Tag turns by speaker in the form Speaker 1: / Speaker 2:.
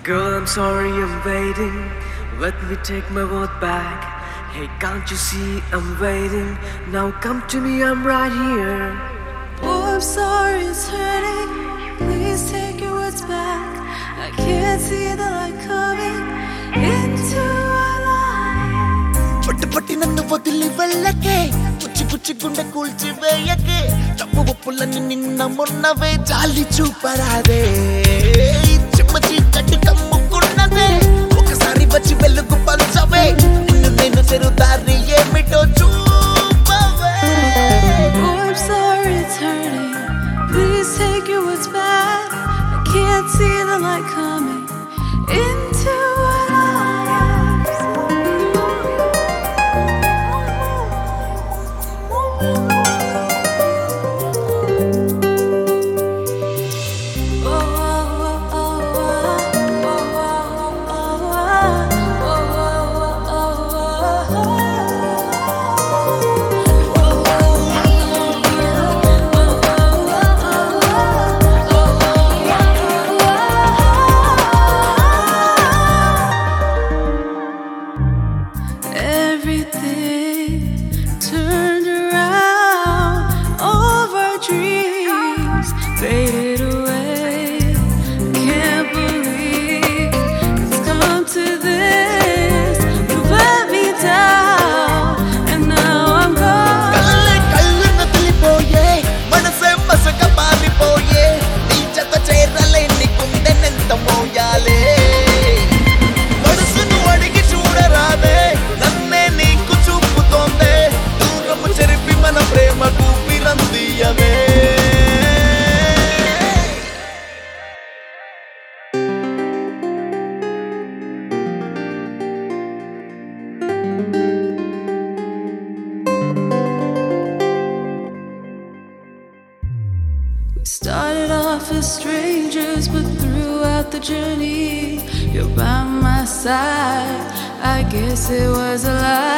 Speaker 1: Girl, I'm sorry I'm waiting. Let me take my word back. Hey, can't you see I'm waiting? Now come to me, I'm right here.
Speaker 2: Oh, I'm sorry it's hurting. Please take your words back. I can't see the light coming into our lives.
Speaker 3: పట్టు పట్టి నన్ను వదిలి వెళ్ళకే, పుచ్చి పుచ్చి గుండె కూల్చి వేయకే, తప్పు ఒప్పులని నిన్న మొన్నవే జాలి చూపరాదే. చిమ్మ చీకటి కమ్ముకున్నదే, ఒకసారి వచ్చి వెలుగు పంచవే, నిన్ను నేను చెరుదారి ఏమిటో చూపవే.
Speaker 2: Oh, I'm sorry it's hurting. Please take your words back. I can't see the light coming into our lives. Everything turned around, all of our dreams faded away. Can't believe it's come to this. You let me down, and now I'm gone.
Speaker 3: కళ్ళే కళ్ళు నదిలిపోయే, మనసే మసక పారిపోయే, నీ జత చేరలేని గుండెనెంత మోయాలే. మనసును అడిగి చూడరాదే, నన్నే నీకు చూపుతోందే, దూరము చెరిపి మన ప్రేమకు పిరందియవే.
Speaker 2: We started off as strangers, but throughout the journey, you're by my side. I guess it was a lie.